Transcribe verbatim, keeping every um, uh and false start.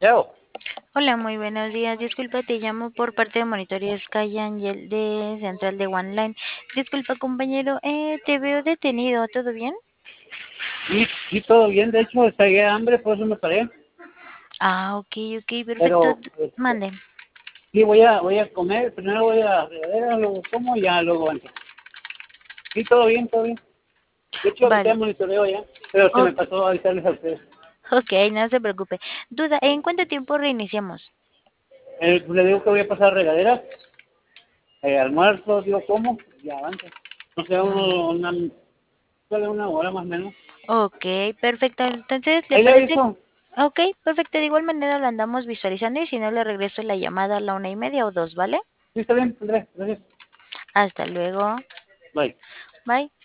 Chao. Hola, muy buenos días. Disculpa, te llamo por parte de Monitoría Sky Angel de Central de OneLine. Disculpa, compañero, eh, te veo detenido. ¿Todo bien? Y, y todo bien, de hecho, tragué hambre, por eso me paré. Ah, ok, ok, perfecto. Pero, D- este, Mande. sí, voy a, voy a comer. Primero voy a la regadera, luego como y ya luego antes. Sí, todo bien, todo bien. De hecho, ahorita Vale. monitoreo ya, pero se O- me pasó a avisarles a ustedes. ok, no se preocupe. Duda, ¿en cuánto tiempo reiniciamos? Eh, le digo que voy a pasar a regadera, eh, almuerzo, digo como, y avanza. No sé, Mm, uno, una, sale una hora más o menos. ok, perfecto. Entonces, ¿le Ahí le parece? aviso. Ok, perfecto. De igual manera lo andamos visualizando y si no, le regreso la llamada a la una y media o dos, ¿vale? Sí, está bien, Andrés, gracias. Hasta luego. Bye. Bye.